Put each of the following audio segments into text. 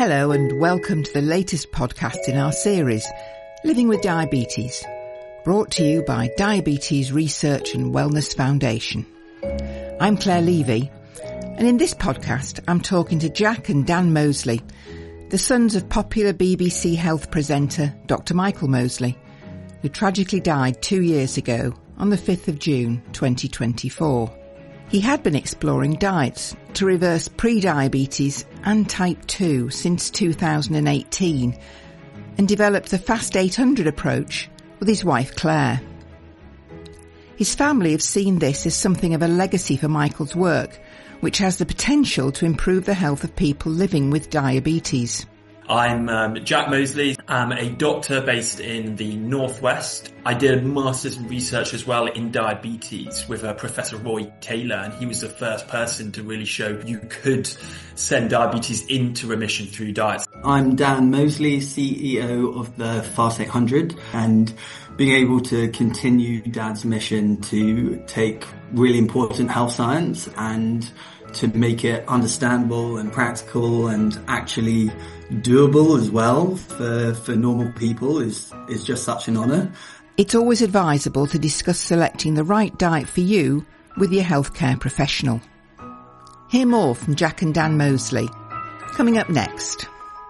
Hello and welcome to the latest podcast in our series, Living with Diabetes, brought to you by Diabetes Research and Wellness Foundation. I'm Claire Levy, and in this podcast I'm talking to Jack and Dan Mosley, the sons of popular BBC health presenter Dr. Michael Mosley, who tragically died 2 years ago on the 5th of June 2024. He had been exploring diets to reverse pre-diabetes and type 2 since 2018 and developed the Fast 800 approach with his wife Claire. His family have seen this as something of a legacy for Michael's work, which has the potential to improve the health of people living with diabetes. I'm Jack Mosley. I'm a doctor based in the Northwest. I did a master's in research as well in diabetes with Professor Roy Taylor, and he was the first person to really show you could send diabetes into remission through diets. I'm Dan Mosley, CEO of the Fast 800, and being able to continue Dad's mission to take really important health science and to make it understandable and practical and actually doable as well for normal people is just such an honour. It's always advisable to discuss selecting the right diet for you with your healthcare professional. Hear more from Jack and Dan Mosley, coming up next.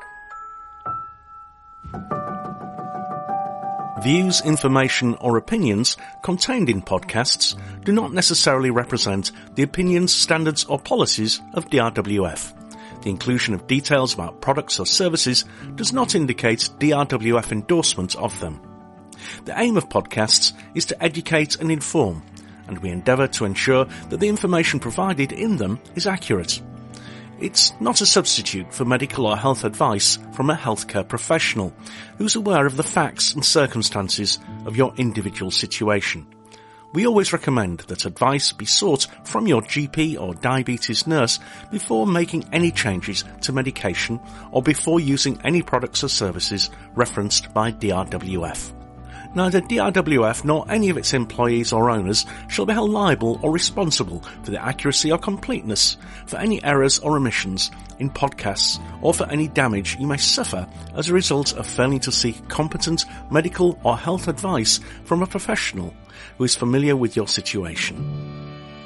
Views, information or opinions contained in podcasts do not necessarily represent the opinions, standards or policies of DRWF. The inclusion of details about products or services does not indicate DRWF endorsement of them. The aim of podcasts is to educate and inform, and we endeavour to ensure that the information provided in them is accurate. It's not a substitute for medical or health advice from a healthcare professional who's aware of the facts and circumstances of your individual situation. We always recommend that advice be sought from your GP or diabetes nurse before making any changes to medication or before using any products or services referenced by DRWF. Neither DRWF nor any of its employees or owners shall be held liable or responsible for the accuracy or completeness, for any errors or omissions in podcasts, or for any damage you may suffer as a result of failing to seek competent medical or health advice from a professional who is familiar with your situation.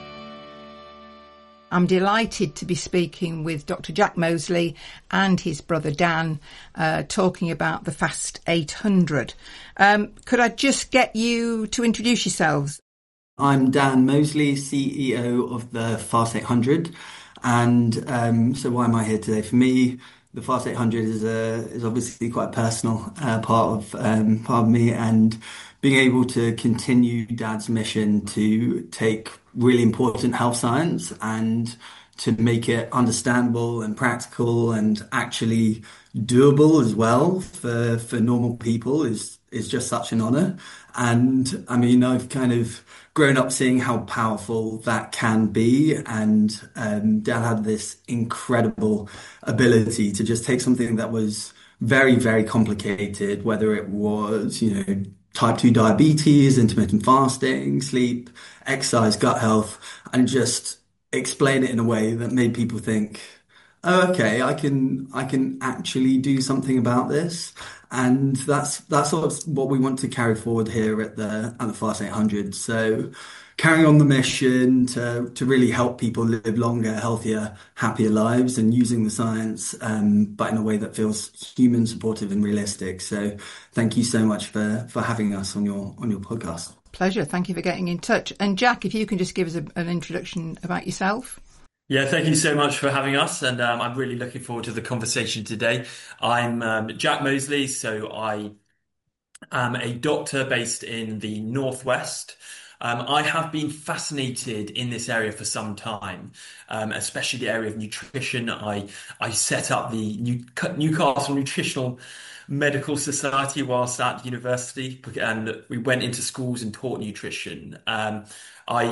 I'm delighted to be speaking with Dr. Jack Mosley and his brother Dan, talking about the Fast 800. Could I just get you to introduce yourselves? I'm Dan Mosley, CEO of the Fast 800. And so why am I here today? For me, the Fast 800 is obviously quite a personal part of me, and being able to continue Dad's mission to take really important health science and to make it understandable and practical and actually doable as well for normal people is just such an honour. And I mean, I've kind of grown up seeing how powerful that can be, and Dad had this incredible ability to just take something that was very, very complicated, whether it was, type 2 diabetes, intermittent fasting, sleep, exercise, gut health, and just explain it in a way that made people think, oh, okay, I can actually do something about this. And that's sort of what we want to carry forward here at the Fast 800. So carrying on the mission to really help people live longer, healthier, happier lives, and using the science, but in a way that feels human, supportive and realistic. So thank you so much for having us on your podcast. Pleasure. Thank you for getting in touch. And Jack, if you can just give us an introduction about yourself. Yeah, thank you so much for having us, and I'm really looking forward to the conversation today. I'm Jack Mosley, so I am a doctor based in the Northwest. I have been fascinated in this area for some time, especially the area of nutrition. I set up the Newcastle Nutritional Medical Society whilst at university, and we went into schools and taught nutrition.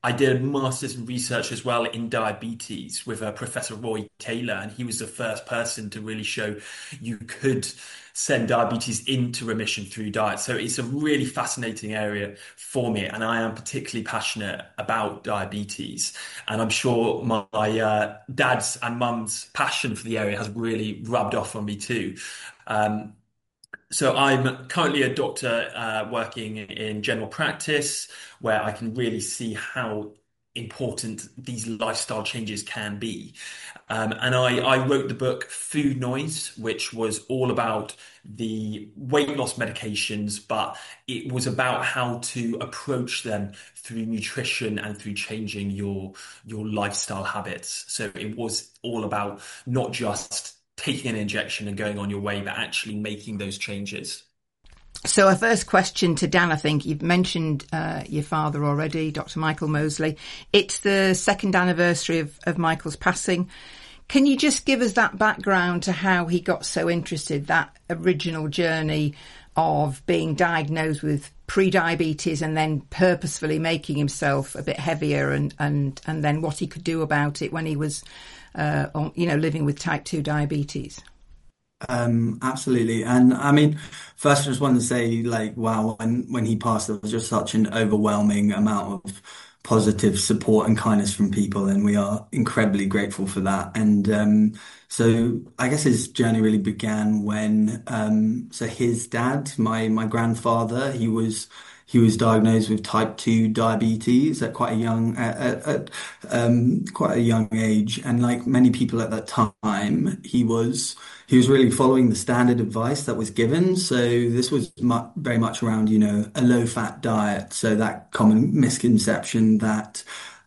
I did a master's in research as well in diabetes with Professor Roy Taylor, and he was the first person to really show you could send diabetes into remission through diet. So it's a really fascinating area for me, and I am particularly passionate about diabetes. And I'm sure my dad's and mum's passion for the area has really rubbed off on me too. Um, so I'm currently a doctor working in general practice, where I can really see how important these lifestyle changes can be. And I wrote the book Food Noise, which was all about the weight loss medications, but it was about how to approach them through nutrition and through changing your lifestyle habits. So it was all about not just taking an injection and going on your way, but actually making those changes. So our first question to Dan, I think you've mentioned your father already, Dr. Michael Mosley. It's the second anniversary of Michael's passing. Can you just give us that background to how he got so interested, that original journey of being diagnosed with pre-diabetes and then purposefully making himself a bit heavier and then what he could do about it when he was living with type 2 diabetes? Absolutely. And I mean, first I just wanted to say, like, wow, when he passed, there was just such an overwhelming amount of positive support and kindness from people, and we are incredibly grateful for that. And so I guess his journey really began when so his dad, my grandfather, he was diagnosed with type 2 diabetes at quite a young quite a young age, and like many people at that time, he was really following the standard advice that was given. So this was very much around, a low fat diet. So that common misconception that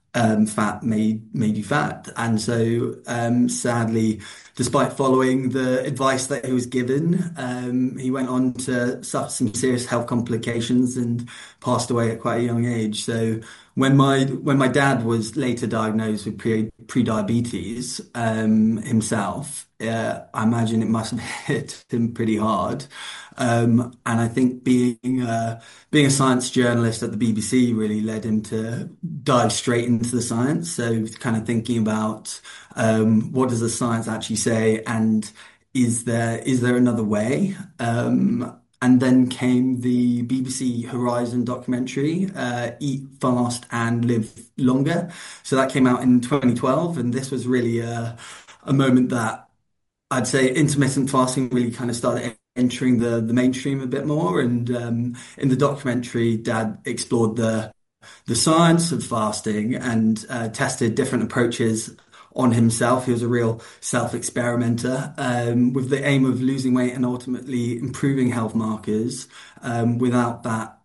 fat made you fat. And so sadly, despite following the advice that he was given, he went on to suffer some serious health complications and passed away at quite a young age. So when my dad was later diagnosed with pre-diabetes himself, I imagine it must have hit him pretty hard. And I think being a science journalist at the BBC really led him to dive straight into the science. So kind of thinking about what does the science actually say, and is there another way? And then came the BBC Horizon documentary, Eat Fast and Live Longer. So that came out in 2012, and this was really a moment that I'd say intermittent fasting really kind of started entering the mainstream a bit more. And in the documentary, Dad explored the science of fasting and tested different approaches on himself. He was a real self-experimenter with the aim of losing weight and ultimately improving health markers without that,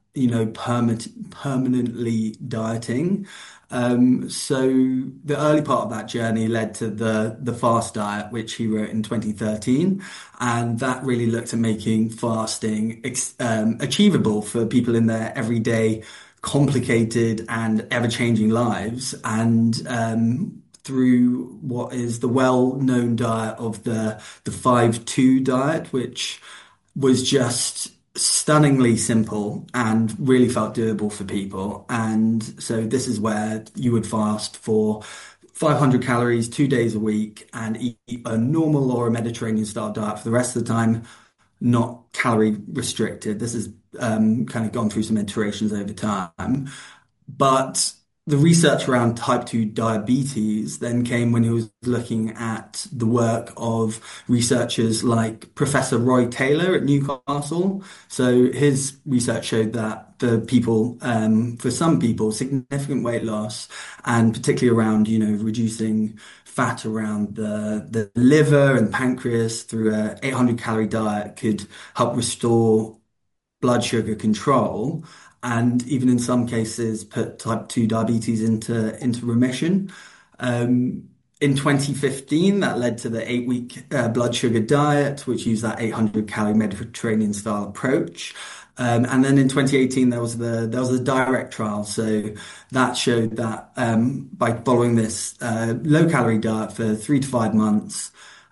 permanently dieting. So the early part of that journey led to the fast diet, which he wrote in 2013, and that really looked at making fasting achievable for people in their everyday, complicated and ever-changing lives, and through what is the well-known diet of the 5-2 diet, which was just stunningly simple and really felt doable for people. And so this is where you would fast for 500 calories 2 days a week and eat a normal or a Mediterranean style diet for the rest of the time, not calorie restricted. This has kind of gone through some iterations over time. But the research around type 2 diabetes then came when he was looking at the work of researchers like Professor Roy Taylor at Newcastle. So his research showed that for some people, significant weight loss, and particularly around, reducing fat around the liver and pancreas through a 800 calorie diet could help restore blood sugar control, and even in some cases put type 2 diabetes into remission. In 2015, that led to the 8-week blood sugar diet, which used that 800 calorie Mediterranean style approach. And then in 2018, there was a direct trial. So that showed that by following this low calorie diet for 3 to 5 months,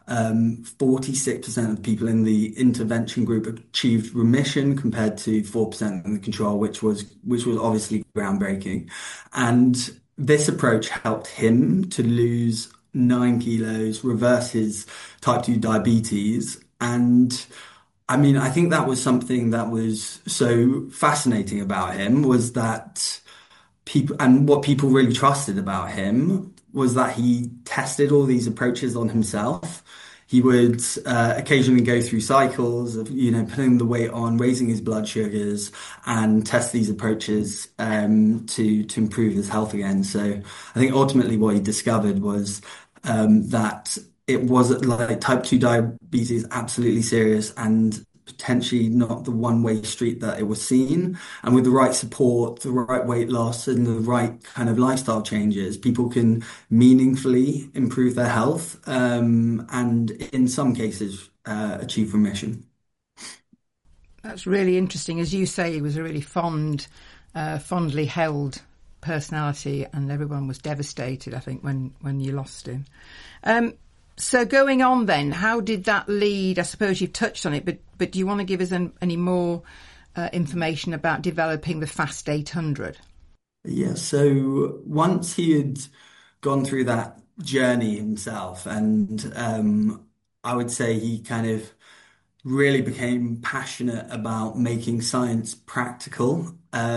46% of the people in the intervention group achieved remission compared to 4% in the control, which was obviously groundbreaking. And this approach helped him to lose 9 kilos, reverse his type 2 diabetes. And I mean, I think that was something that was so fascinating about him was that people, and what people really trusted about him was that he tested all these approaches on himself. He would occasionally go through cycles of, putting the weight on, raising his blood sugars, and test these approaches to improve his health again. So I think ultimately what he discovered was that it was like type 2 diabetes, absolutely serious and potentially not the one-way street that it was seen. And with the right support, the right weight loss, and the right kind of lifestyle changes, people can meaningfully improve their health, and in some cases, achieve remission. That's really interesting. As you say, he was a really fondly held personality, and everyone was devastated, I think, when you lost him. So going on then, how did that lead? I suppose you've touched on it, but do you want to give us any more information about developing the Fast 800? Yeah, so once he had gone through that journey himself, and I would say he kind of really became passionate about making science practical.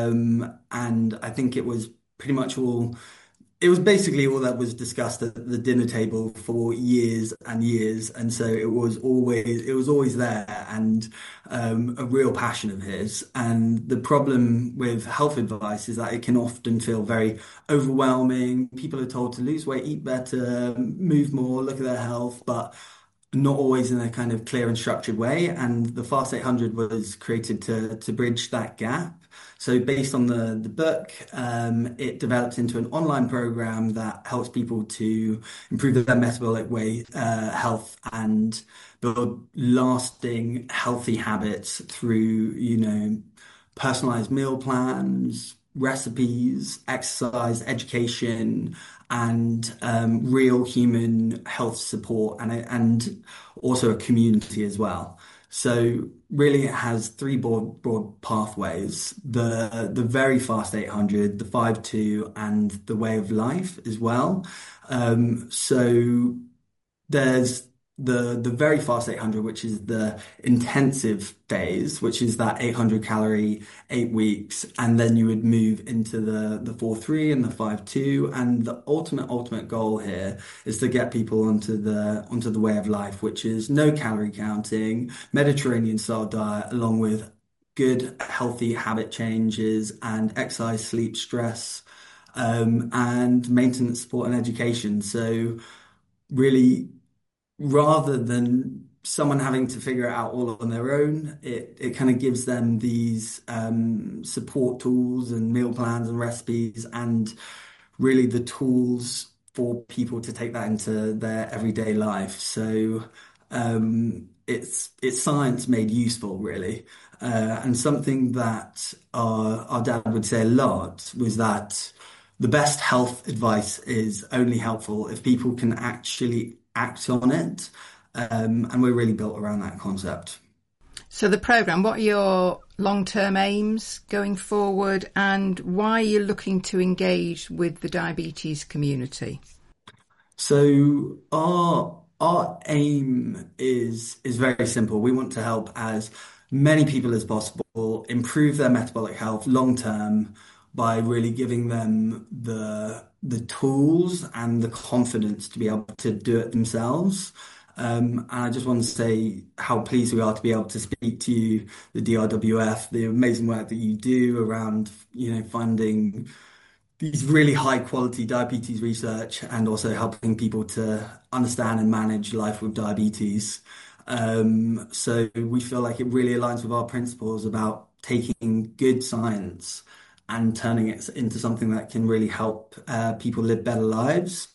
And I think it was pretty much it was basically all that was discussed at the dinner table for years and years. And so it was always there, and a real passion of his. And the problem with health advice is that it can often feel very overwhelming. People are told to lose weight, eat better, move more, look at their health, but not always in a kind of clear and structured way. And the Fast 800 was created to bridge that gap. So based on the book, it developed into an online program that helps people to improve their metabolic weight, health, and build lasting healthy habits through, personalized meal plans, recipes, exercise, education, and real human health support, and also a community as well. So really, it has three broad pathways: the very fast 800, the 5-2, and the way of life as well. So there's the very fast 800, which is the intensive phase, which is that 800 calorie, 8 weeks, and then you would move into the 4-3 and the 5-2. And the ultimate goal here is to get people onto the way of life, which is no calorie counting, Mediterranean style diet, along with good healthy habit changes and exercise, sleep, stress, and maintenance support and education. So really, rather than someone having to figure it out all on their own, it kind of gives them these support tools and meal plans and recipes, and really the tools for people to take that into their everyday life. So it's science made useful, really. And something that our dad would say a lot was that the best health advice is only helpful if people can actually act on it. And we're really built around that concept. So the programme, what are your long-term aims going forward, and why are you looking to engage with the diabetes community? So our aim is very simple. We want to help as many people as possible improve their metabolic health long term by really giving them the tools and the confidence to be able to do it themselves. And I just want to say how pleased we are to be able to speak to you, the DRWF, the amazing work that you do around, funding these really high quality diabetes research, and also helping people to understand and manage life with diabetes. So we feel like it really aligns with our principles about taking good science and turning it into something that can really help people live better lives.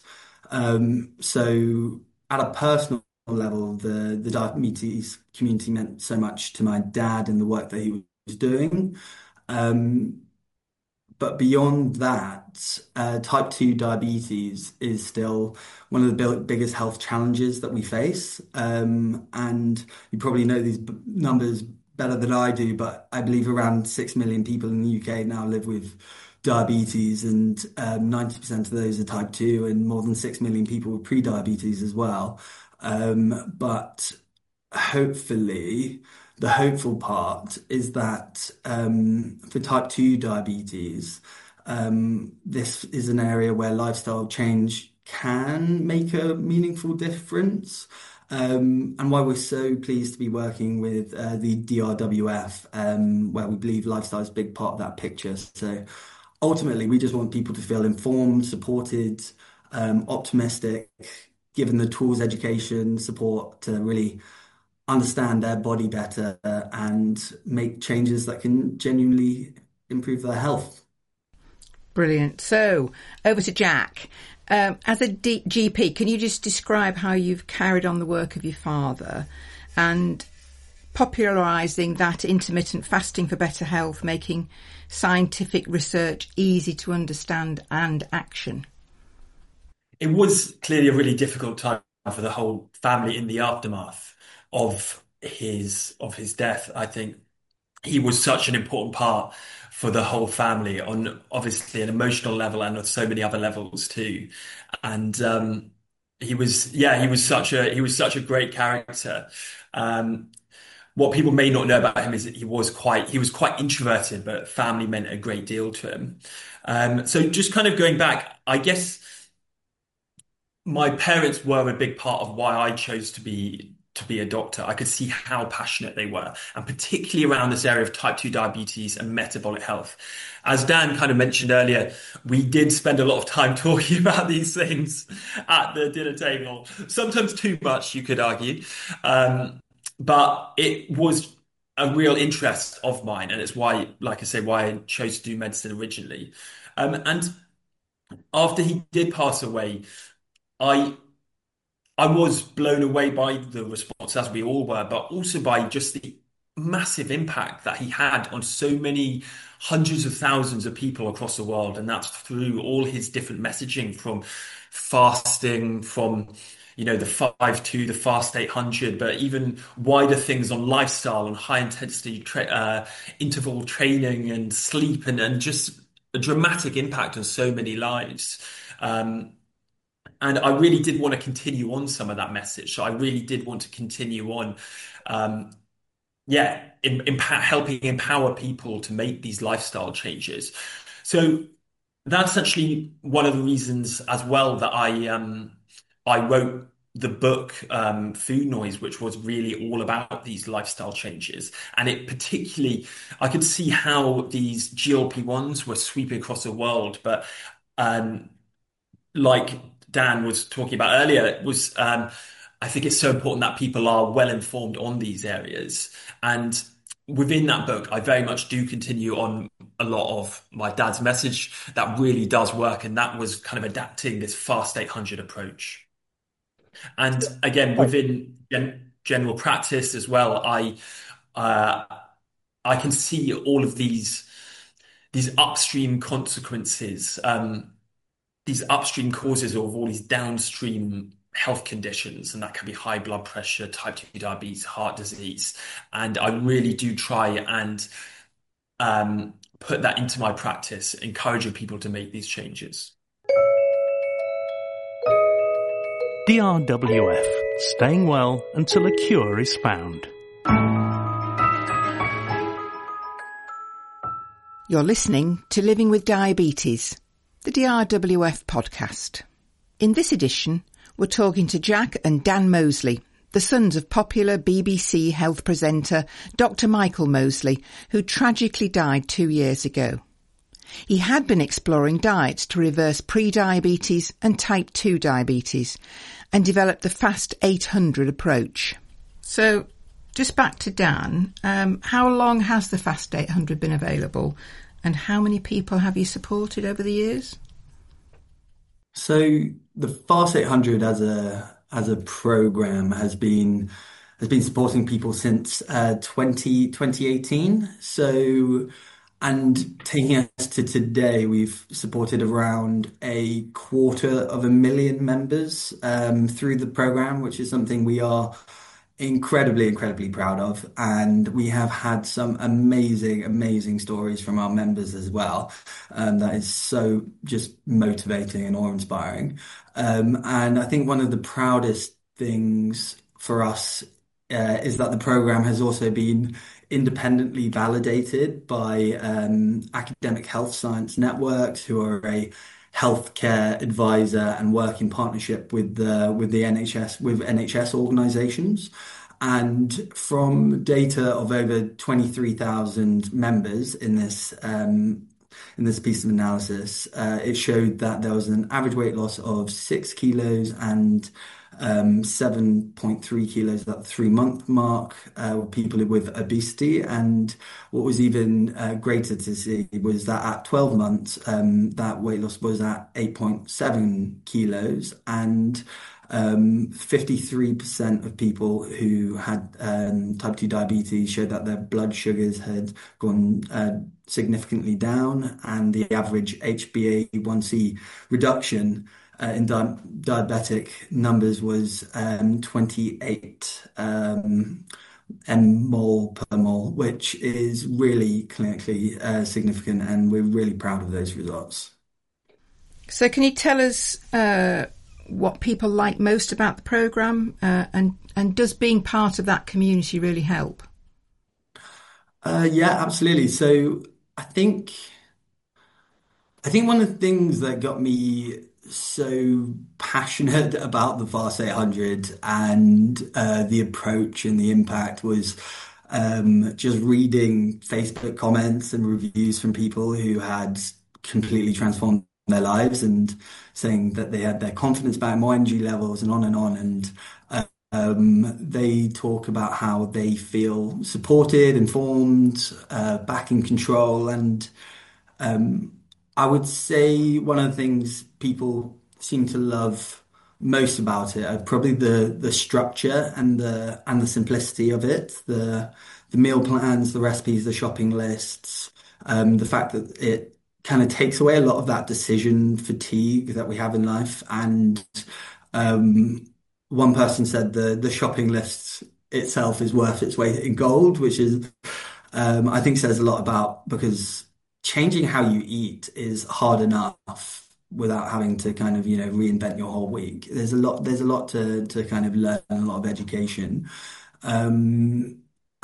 So at a personal level, the diabetes community meant so much to my dad and the work that he was doing. But beyond that, type 2 diabetes is still one of the biggest health challenges that we face. And you probably know these numbers better than I do, but I believe around 6 million people in the UK now live with diabetes, and 90% of those are type 2, and more than 6 million people with pre-diabetes as well. But hopefully, the hopeful part is that for type 2 diabetes, this is an area where lifestyle change can make a meaningful difference. And why we're so pleased to be working with the DRWF, where we believe lifestyle is a big part of that picture. So ultimately, we just want people to feel informed, supported, optimistic, given the tools, education, support to really understand their body better and make changes that can genuinely improve their health. Brilliant. So over to Jack. As a GP, can you just describe how you've carried on the work of your father and popularising that intermittent fasting for better health, making scientific research easy to understand and action? It was clearly a really difficult time for the whole family in the aftermath of his death. I think he was such an important part for the whole family on obviously an emotional level and on so many other levels too. And he was such a great character. What people may not know about him is that he was quite introverted, but family meant a great deal to him. So just kind of going back, I guess my parents were a big part of why I chose to be a doctor. I could see how passionate they were, and particularly around this area of type 2 diabetes and metabolic health. As Dan kind of mentioned earlier, we did spend a lot of time talking about these things at the dinner table, sometimes too much, you could argue. But it was a real interest of mine, and it's why, like I say, why I chose to do medicine originally. And after he did pass away, I was blown away by the response, as we all were, but also by just the massive impact that he had on so many hundreds of thousands of people across the world. And that's through all his different messaging, from fasting, from the 5-2, the Fast 800, but even wider things on lifestyle and high intensity interval training and sleep, and just a dramatic impact on so many lives. And I really did want to continue on some of that message. So I really did want to continue on, helping empower people to make these lifestyle changes. So that's actually one of the reasons as well that I wrote the book, Food Noise, which was really all about these lifestyle changes. And it particularly, I could see how these GLP-1s were sweeping across the world, but like Dan was talking about earlier, it was I think it's so important that people are well informed on these areas. And within that book, I very much do continue on a lot of my dad's message that really does work, and that was kind of adapting this Fast 800 approach. And again, within general practice as well, I can see all of these upstream consequences, these upstream causes of all these downstream health conditions, and that can be high blood pressure, type 2 diabetes, heart disease. And I really do try and put that into my practice, encouraging people to make these changes. DRWF, staying well until a cure is found. You're listening to Living with Diabetes, the DRWF podcast. In this edition, we're talking to Jack and Dan Mosley, the sons of popular BBC health presenter Dr. Michael Mosley, who tragically died 2 years ago. He had been exploring diets to reverse pre-diabetes and type 2 diabetes and developed the Fast 800 approach. So, just back to Dan, how long has the Fast 800 been available, and how many people have you supported over the years? So the Fast 800 as a program has been supporting people since 2018. So, and taking us to today, we've supported around 250,000 members through the program, which is something we are incredibly proud of, and we have had some amazing stories from our members as well. That is so just motivating and awe-inspiring. And I think one of the proudest things for us is that the program has also been independently validated by Academic Health Science Networks, who are a healthcare advisor and work in partnership with the NHS, with NHS organisations. And from data of over 23,000 members in this piece of analysis, it showed that there was an average weight loss of 6 kilos and 7.3 kilos at the 3 month mark, people with obesity. And what was even greater to see was that at 12 months, that weight loss was at 8.7 kilos, and 53% of people who had type 2 diabetes showed that their blood sugars had gone significantly down, and the average HbA1c reduction in diabetic numbers was 28 mmol per mole, which is really clinically significant, and we're really proud of those results. So can you tell us what people like most about the programme, and does being part of that community really help? Yeah, absolutely. So I think one of the things that got me so passionate about the Fast 800 and the approach and the impact was just reading Facebook comments and reviews from people who had completely transformed their lives and saying that they had their confidence back, more energy levels, and on and on. And they talk about how they feel supported, informed, back in control. And I would say one of the things people seem to love most about it are probably the structure and the simplicity of it, the meal plans, the recipes, the shopping lists, the fact that it kind of takes away a lot of that decision fatigue that we have in life. And one person said the shopping list itself is worth its weight in gold, which is I think says a lot about, because changing how you eat is hard enough without having to kind of, reinvent your whole week. There's a lot to kind of learn, a lot of education. And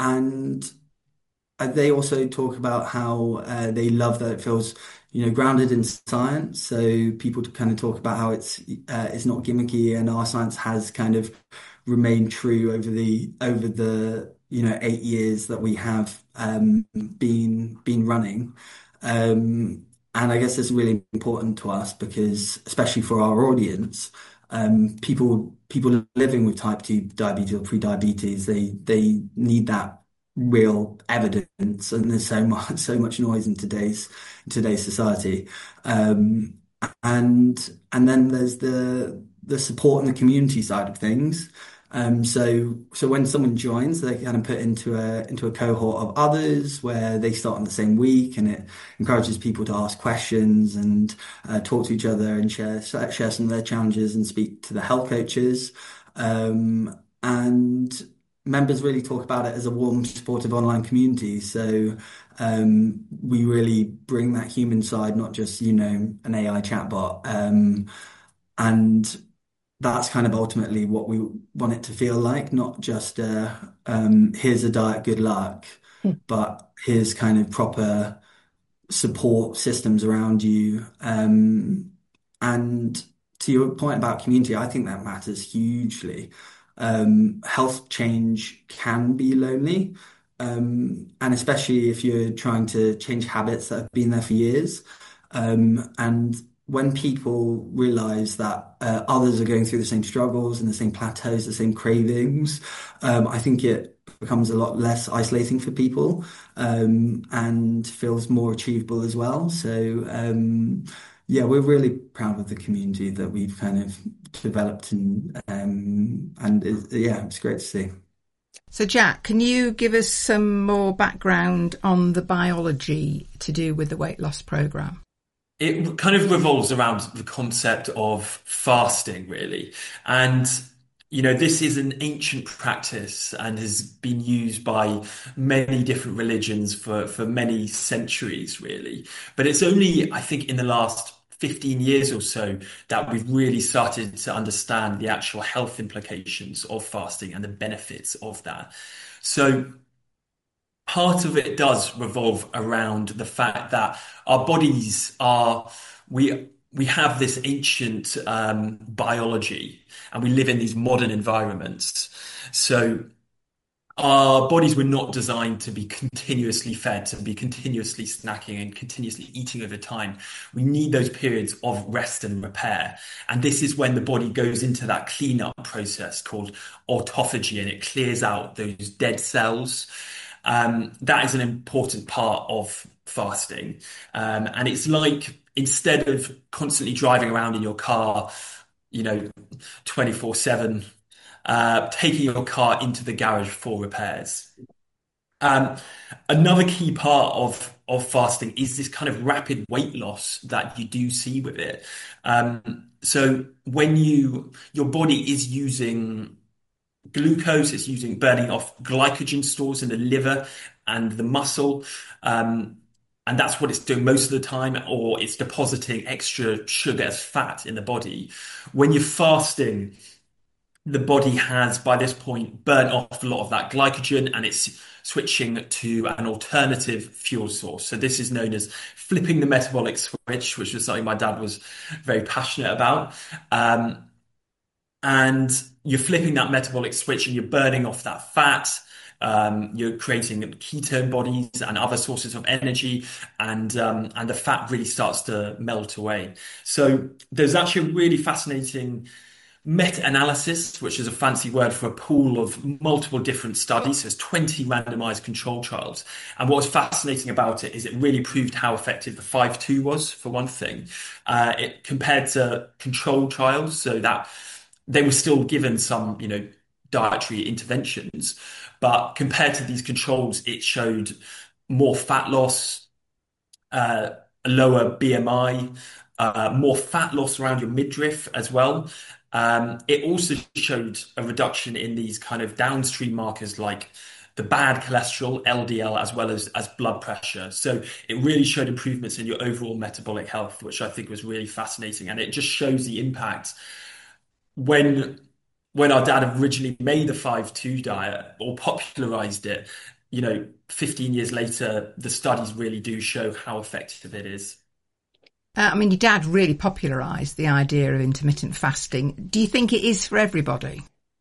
they also talk about how they love that it feels, grounded in science. So people kind of talk about how it's not gimmicky, and our science has kind of remained true over the 8 years that we have been running. And I guess it's really important to us because, especially for our audience, people living with type 2 diabetes or pre-diabetes, they need that real evidence, and there's so much noise in today's society. And then there's the support and the community side of things. So when someone joins, they kind of put into a cohort of others where they start on the same week, and it encourages people to ask questions and talk to each other and share some of their challenges and speak to the health coaches. And members really talk about it as a warm, supportive online community. So we really bring that human side, not just, an AI chatbot. And that's kind of ultimately what we want it to feel like, not just here's a diet, good luck, but here's kind of proper support systems around you. And to your point about community, I think that matters hugely. Health change can be lonely, and especially if you're trying to change habits that have been there for years. And when people realize that others are going through the same struggles and the same plateaus, the same cravings, I think it becomes a lot less isolating for people, and feels more achievable as well. So yeah, we're really proud of the community that we've kind of developed, and it's great to see. So Jack, can you give us some more background on the biology to do with the weight loss program? It kind of revolves around the concept of fasting, really. And this is an ancient practice and has been used by many different religions for many centuries, really. But it's only, I think, in the last 15 years or so that we've really started to understand the actual health implications of fasting and the benefits of that. So part of it does revolve around the fact that our bodies are, we have this ancient biology and we live in these modern environments. So our bodies were not designed to be continuously fed, to be continuously snacking and continuously eating over time. We need those periods of rest and repair. And this is when the body goes into that cleanup process called autophagy, and it clears out those dead cells. That is an important part of fasting. And it's like instead of constantly driving around in your car, 24/7, taking your car into the garage for repairs. Um, Another key part of fasting is this kind of rapid weight loss that you do see with it. So when your body is using glucose, it's using burning off glycogen stores in the liver and the muscle. And that's what it's doing most of the time, or it's depositing extra sugar as fat in the body. When you're fasting, the body has, by this point, burnt off a lot of that glycogen and it's switching to an alternative fuel source. So this is known as flipping the metabolic switch, which was something my dad was very passionate about. And you're flipping that metabolic switch and you're burning off that fat. You're creating ketone bodies and other sources of energy, and the fat really starts to melt away. So there's actually a really fascinating meta-analysis, which is a fancy word for a pool of multiple different studies. So there's 20 randomized control trials. And what was fascinating about it is it really proved how effective the 5-2 was, for one thing. It compared to control trials, so that they were still given some, dietary interventions, but compared to these controls, it showed more fat loss, a lower BMI, more fat loss around your midriff as well. It also showed a reduction in these kind of downstream markers like the bad cholesterol, LDL, as well as blood pressure. So it really showed improvements in your overall metabolic health, which I think was really fascinating. And it just shows the impact when our dad originally made the 5-2 diet or popularized it, 15 years later, the studies really do show how effective it is. Your dad really popularised the idea of intermittent fasting. Do you think it is for everybody?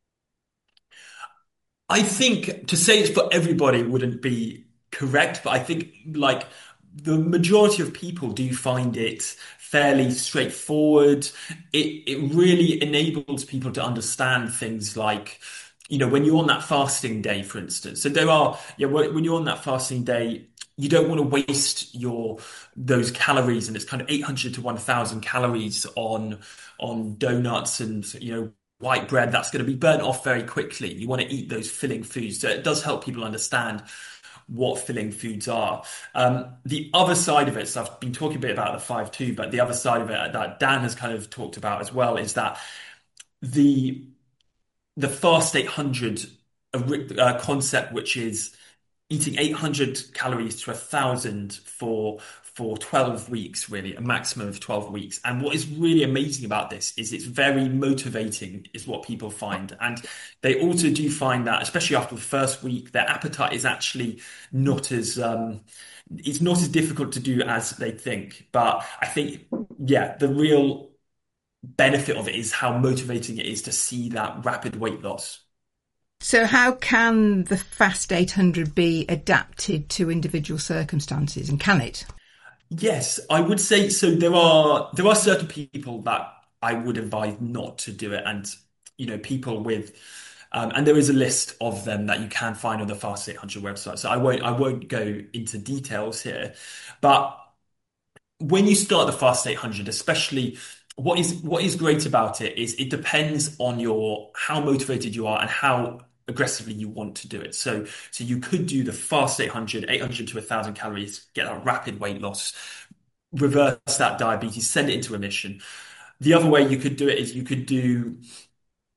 I think to say it's for everybody wouldn't be correct, but I think like the majority of people do find it fairly straightforward. It really enables people to understand things like, when you're on that fasting day, for instance. So when you're on that fasting day, you don't want to waste those calories, and it's kind of 800 to 1,000 calories on donuts and white bread that's going to be burnt off very quickly. You want to eat those filling foods. So it does help people understand what filling foods are. The other side of it, so I've been talking a bit about the 5-2, but the other side of it that Dan has kind of talked about as well is that the Fast 800 concept, which is eating 800 calories to 1,000 for 12 weeks, really, a maximum of 12 weeks. And what is really amazing about this is it's very motivating, is what people find. And they also do find that, especially after the first week, their appetite is actually not as, it's not as difficult to do as they think. But I think, yeah, the real benefit of it is how motivating it is to see that rapid weight loss. So how can the Fast 800 be adapted to individual circumstances, and can it? Yes, I would say so. There are certain people that I would advise not to do it, and people with and there is a list of them that you can find on the Fast 800 website. So I won't go into details here, but when you start the Fast 800, especially what is great about it is it depends on how motivated you are and how aggressively you want to do it. So you could do the Fast 800 to 1,000 calories, get a rapid weight loss, reverse that diabetes, send it into remission. The other way you could do it is you could do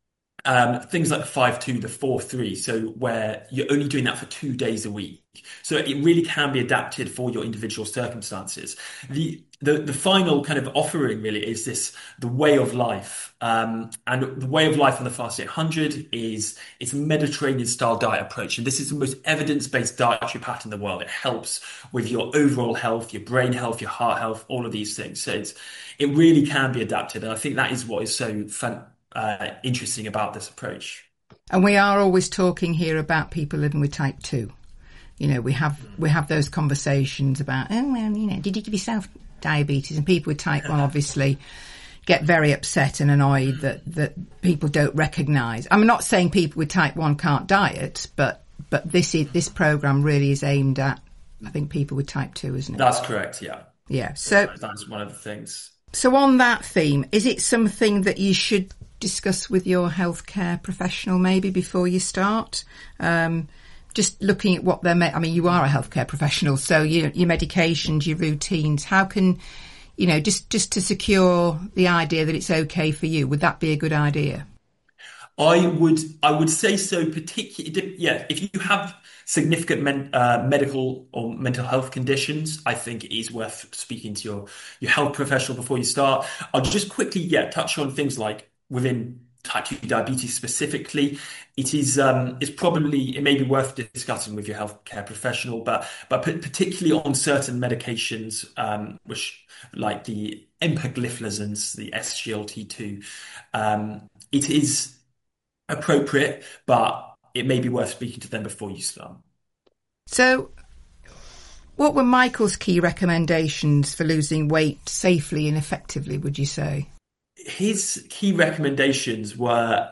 things like the 5-2, the 4-3, so where you're only doing that for 2 days a week. So it really can be adapted for your individual circumstances. The final kind of offering really is the way of life. And the way of life on the Fast 800 is it's a Mediterranean style diet approach. And this is the most evidence-based dietary pattern in the world. It helps with your overall health, your brain health, your heart health, all of these things. So it really can be adapted. And I think that is what is so interesting about this approach. And we are always talking here about people living with type 2. You know, we have those conversations about, oh, well, you know, did you give yourself diabetes? And people with type 1 obviously get very upset and annoyed that people don't recognise. I'm not saying people with type 1 can't diet, but this programme really is aimed at, I think, people with type 2, isn't it? That's correct, yeah. Yeah, so that's one of the things. So on that theme, is it something that you should discuss with your healthcare professional maybe before you start? Just looking at what I mean, you are a healthcare professional, so your medications, your routines, how can, you know, just to secure the idea that it's okay for you, would that be a good idea? I would say so, particularly, yeah, if you have significant medical or mental health conditions, I think it is worth speaking to your health professional before you start. I'll just quickly, touch on things like within type 2 diabetes specifically. It may be worth discussing with your healthcare professional, but particularly on certain medications, which like the empagliflozins, the SGLT2, it is appropriate, but it may be worth speaking to them before you start. So what were Michael's key recommendations for losing weight safely and effectively, would you say? His key recommendations were,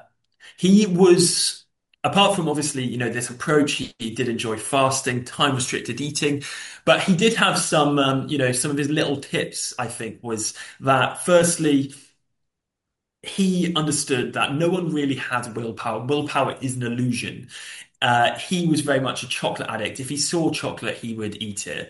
apart from obviously, you know, this approach, he did enjoy fasting, time restricted eating, but he did have some, you know, some of his little tips, I think, was that firstly, he understood that no one really has willpower. Willpower is an illusion. He was very much a chocolate addict. If he saw chocolate, he would eat it.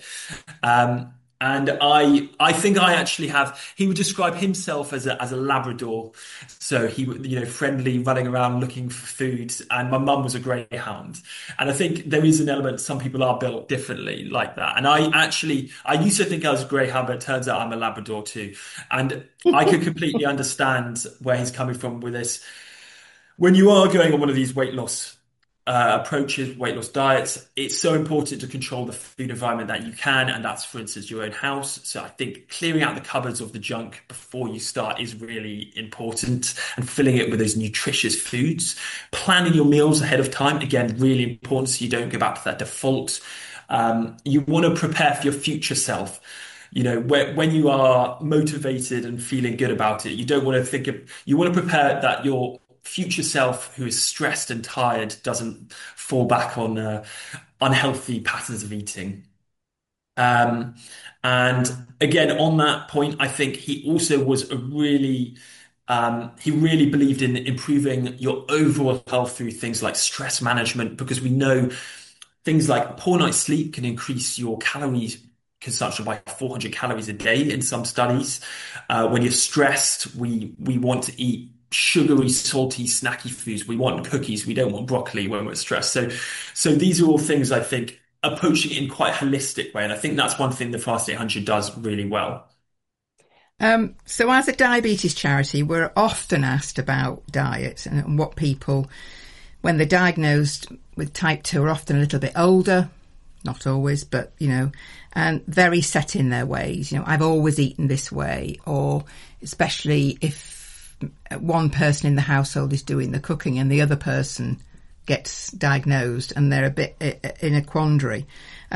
And I think I actually he would describe himself as a Labrador. So he would, you know, friendly, running around looking for food. And my mum was a greyhound. And I think there is an element, some people are built differently like that. And I used to think I was a greyhound, but it turns out I'm a Labrador too. And I could completely understand where he's coming from with this. When you are going on one of these weight loss approaches, weight loss diets, it's so important to control the food environment that you can, and that's, for instance, your own house. So I think clearing out the cupboards of the junk before you start is really important, and filling it with those nutritious foods. Planning your meals ahead of time, again, really important, so you don't go back to that default. You want to prepare for your future self. You know, when you are motivated and feeling good about it, you don't want to you want to prepare that your future self who is stressed and tired doesn't fall back on unhealthy patterns of eating. And again, on that point, I think he also was he really believed in improving your overall health through things like stress management, because we know things like poor night's sleep can increase your calories consumption by 400 calories a day in some studies. When you're stressed, we want to eat sugary, salty, snacky foods. We want cookies. We don't want broccoli when we're stressed. So these are all things, I think, approaching it in quite a holistic way. And I think that's one thing the Fast 800 does really well. So as a diabetes charity, we're often asked about diet and what people, when they're diagnosed with type 2, are often a little bit older, not always, but, you know, and very set in their ways. You know, I've always eaten this way, or especially if one person in the household is doing the cooking and the other person gets diagnosed and they're a bit in a quandary.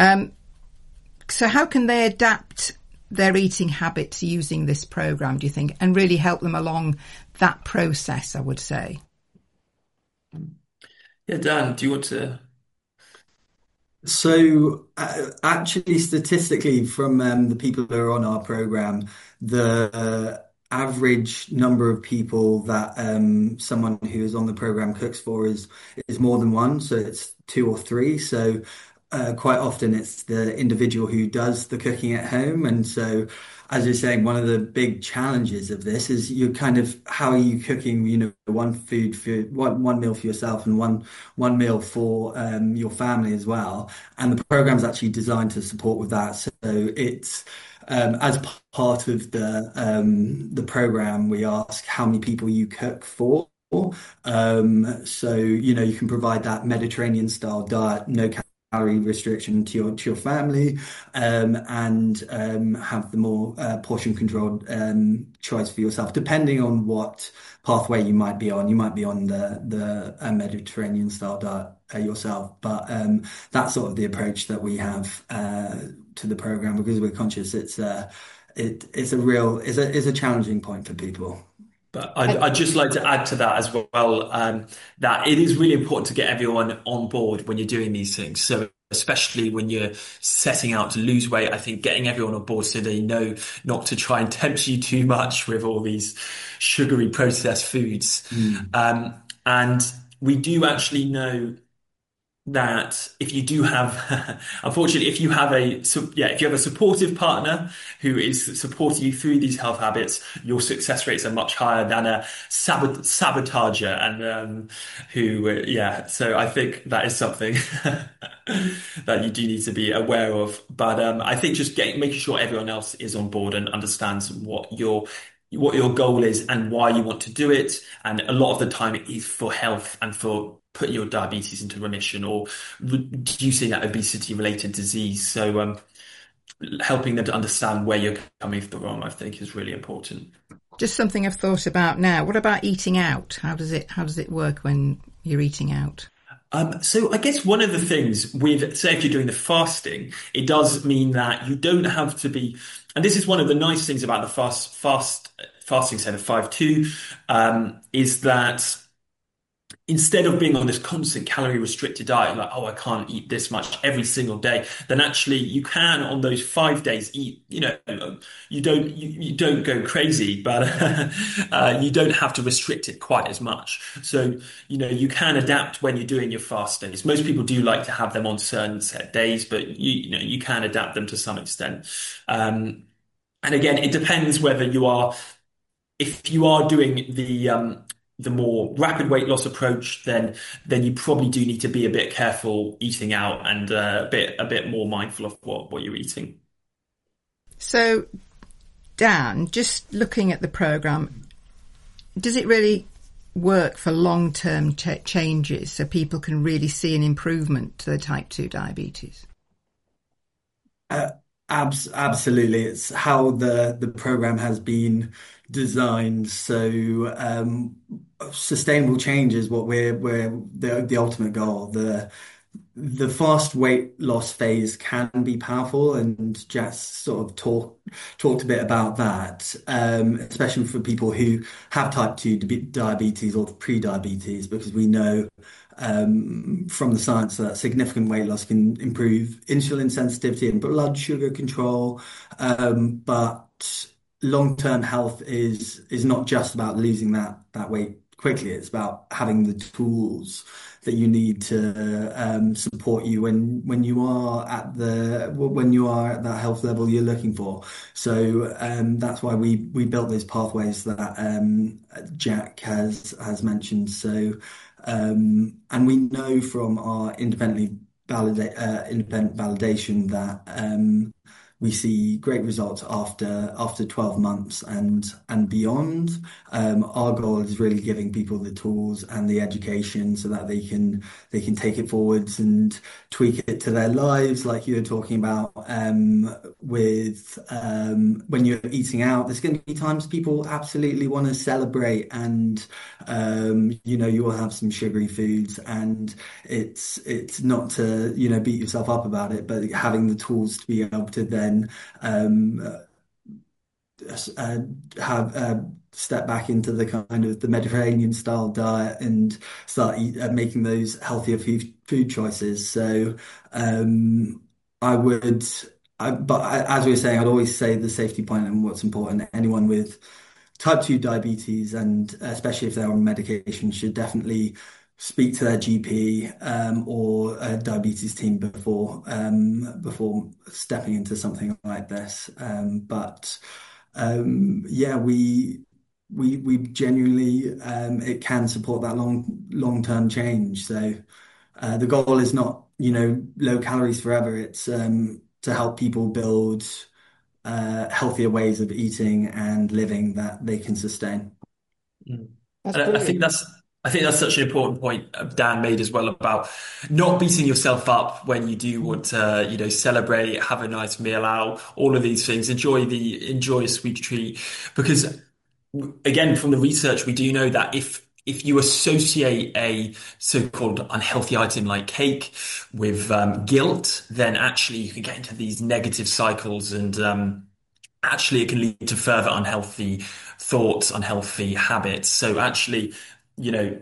So how can they adapt their eating habits using this programme, do you think, and really help them along that process, I would say? Yeah, Dan, do you want to? So actually, statistically, from the people who are on our programme, the average number of people that someone who is on the program cooks for is more than one, so it's two or three. So quite often it's the individual who does the cooking at home. And so, as you're saying, one of the big challenges of this is you kind of, how are you cooking, one food for one meal for yourself and one meal for your family as well. And the program's actually designed to support with that. So it's as part of the program, we ask how many people you cook for. So you can provide that Mediterranean style diet, no calorie restriction to your family, and have the more portion controlled choice for yourself, depending on what pathway you might be on. You might be on the Mediterranean style diet yourself, but that's sort of the approach that we have to the program, because we're conscious it's a challenging point for people. But I'd just like to add to that as well, that it is really important to get everyone on board when you're doing these things. So especially when you're setting out to lose weight, I think getting everyone on board so they know not to try and tempt you too much with all these sugary processed foods. And we do actually know that if you do have, unfortunately, if you have a supportive partner who is supporting you through these health habits, your success rates are much higher than a sabotager, and so I think that is something that you do need to be aware of. But I think just making sure everyone else is on board and understands what your goal is and why you want to do it. And a lot of the time it is for health and for putting your diabetes into remission or reducing that obesity related disease. So helping them to understand where you're coming from, I think, is really important. Just something I've thought about now. What about eating out? How does it work when you're eating out? So I guess one of the things with, say, if you're doing the fasting, it does mean that you don't have to be, and this is one of the nice things about the fasting set of 5-2, is that instead of being on this constant calorie restricted diet, like, oh, I can't eat this much every single day, then actually you can on those 5 days eat, you don't go crazy, but you don't have to restrict it quite as much. So, you can adapt when you're doing your fast days. Most people do like to have them on certain set days, but you can adapt them to some extent. And again, it depends whether if you are doing the more rapid weight loss approach, then you probably do need to be a bit careful eating out and a bit more mindful of what you're eating. So, Dan, just looking at the program, does it really work for long-term changes so people can really see an improvement to the type 2 diabetes? Absolutely. It's how the program has been designed. So sustainable change is what we're the ultimate goal. The fast weight loss phase can be powerful, and Jess sort of talked a bit about that, especially for people who have type 2 diabetes or pre-diabetes, because we know from the science that significant weight loss can improve insulin sensitivity and blood sugar control. But long-term health is not just about losing that weight quickly. It's about having the tools that you need to support you when you are at that health level you're looking for. So that's why we built those pathways that Jack has mentioned. So and we know from our independent validation that we see great results after 12 months and beyond. Our goal is really giving people the tools and the education so that they can take it forwards and tweak it to their lives, like you were talking about with when you're eating out. There's going to be times people absolutely want to celebrate, and you will have some sugary foods, and it's not to beat yourself up about it, but having the tools to be able to then have step back into the kind of the Mediterranean style diet and start making those healthier food choices. So as we were saying, I'd always say the safety point and what's important. Anyone with type 2 diabetes, and especially if they're on medication, should definitely speak to their GP or a diabetes team before stepping into something like this. Yeah, we genuinely it can support that long-term change. So the goal is not, low calories forever. It's to help people build healthier ways of eating and living that they can sustain. Mm. That's And brilliant. I think that's such an important point Dan made as well about not beating yourself up when you do want to, celebrate, have a nice meal out, all of these things, enjoy a sweet treat. Because again, from the research, we do know that if you associate a so-called unhealthy item like cake with guilt, then actually you can get into these negative cycles and actually it can lead to further unhealthy thoughts, unhealthy habits. So actually, you know,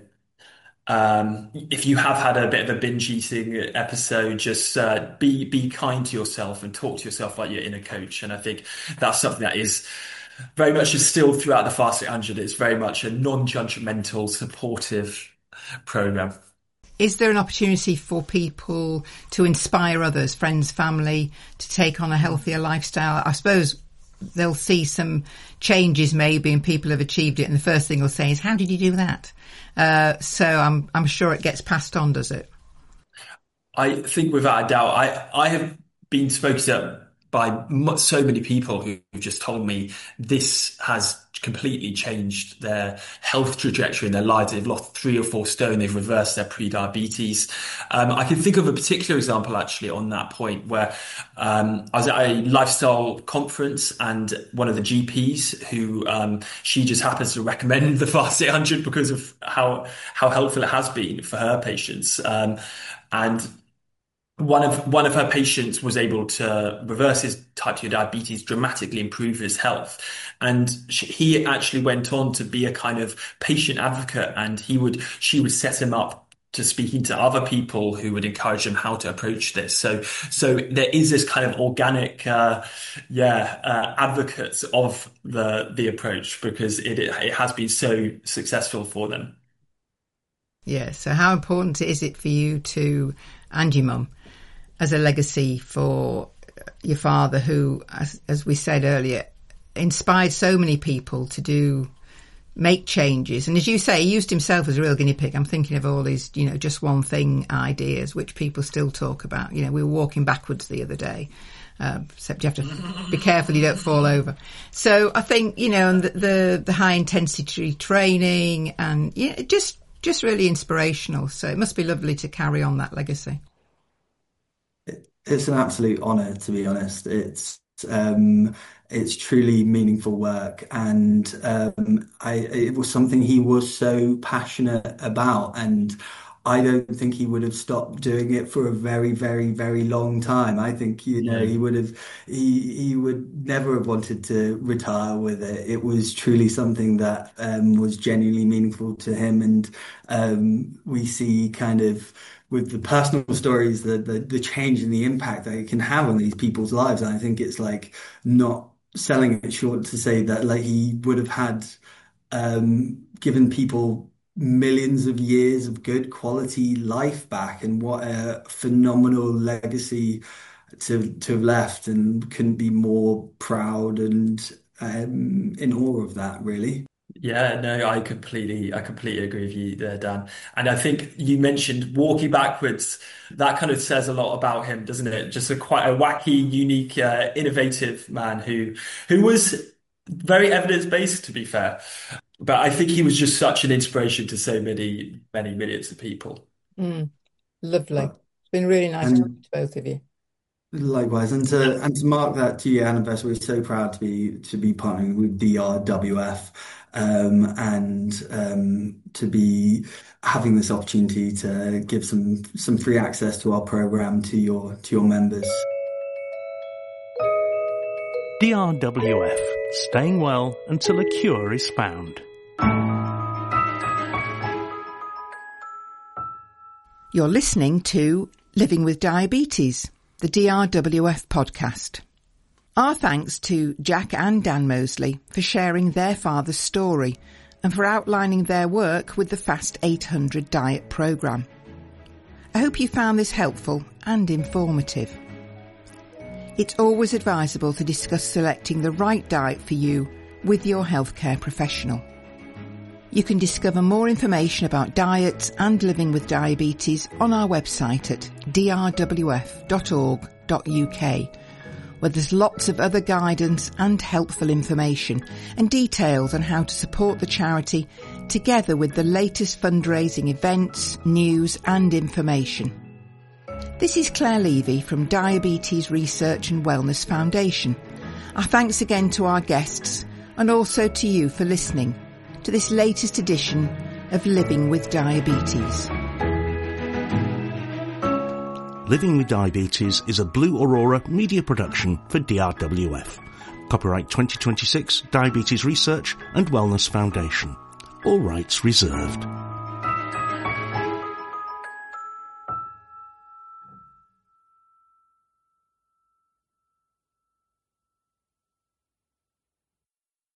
if you have had a bit of a binge eating episode, just be kind to yourself and talk to yourself like your inner coach. And I think that's something that is very much instilled throughout the Fast 800. It's very much a non-judgmental, supportive program. Is there an opportunity for people to inspire others, friends, family, to take on a healthier lifestyle? I suppose they'll see some changes maybe and people have achieved it, and the first thing they'll say is, how did you do that? So I'm sure it gets passed on, does it? I think without a doubt, I have been spoken to by so many people who've just told me this has completely changed their health trajectory in their lives. They've lost 3 or 4 stone. They've reversed their pre-diabetes. I can think of a particular example actually on that point where I was at a lifestyle conference and one of the GPs who she just happens to recommend the Fast 800 because of how helpful it has been for her patients. And one of her patients was able to reverse his type 2 diabetes, dramatically improve his health. And he actually went on to be a kind of patient advocate, and she would set him up to speaking to other people who would encourage him how to approach this. So there is this kind of organic, advocates of the approach because it has been so successful for them. Yeah. So how important is it for you and your mum as a legacy for your father, who, as we said earlier, inspired so many people to make changes? And as you say, he used himself as a real guinea pig. I'm thinking of all his, just one thing ideas, which people still talk about. We were walking backwards the other day, except you have to be careful you don't fall over. So I think, and the high intensity training and just really inspirational. So it must be lovely to carry on that legacy. It's an absolute honour, to be honest. It's truly meaningful work, and it was something he was so passionate about, and I don't think he would have stopped doing it for a very, very, very long time. I think he would never have wanted to retire with it. It was truly something that was genuinely meaningful to him, and we see kind of with the personal stories, the change and the impact that it can have on these people's lives. And I think it's like not selling it short to say that like he would have had given people millions of years of good quality life back, and what a phenomenal legacy to have left, and couldn't be more proud and in awe of that, really. Yeah, no, I completely agree with you there, Dan. And I think you mentioned walking backwards. That kind of says a lot about him, doesn't it? Just quite a wacky, unique, innovative man who was very evidence-based, to be fair. But I think he was just such an inspiration to so many, many millions of people. Lovely. It's been really nice talking to both of you. Likewise, and to mark that 2-year anniversary, we're so proud to be partnering with DRWF, and to be having this opportunity to give some free access to our program to your members. DRWF, staying well until a cure is found. You're listening to Living with Diabetes, the DRWF podcast. Our thanks to Jack and Dan Mosley for sharing their father's story and for outlining their work with the Fast 800 diet programme. I hope you found this helpful and informative. It's always advisable to discuss selecting the right diet for you with your healthcare professional. You can discover more information about diets and living with diabetes on our website at drwf.org.uk, where there's lots of other guidance and helpful information and details on how to support the charity, together with the latest fundraising events, news and information. This is Claire Levy from Diabetes Research and Wellness Foundation. Our thanks again to our guests and also to you for listening to this latest edition of Living with Diabetes. Living with Diabetes is a Blue Aurora media production for DRWF. Copyright 2026 Diabetes Research and Wellness Foundation. All rights reserved.